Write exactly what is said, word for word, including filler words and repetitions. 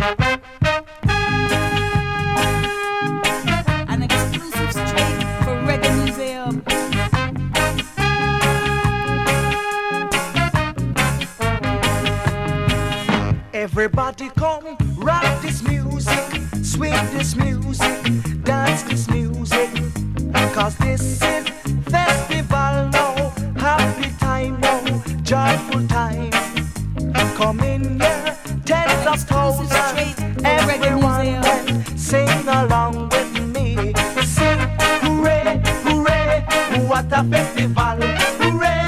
An exclusive straight for Reggae Museum. Everybody come, rock this music, swing this music, dance this music, cause this is festival now, happy time now, joyful time. Come in here, tens of thousands, everyone sing along.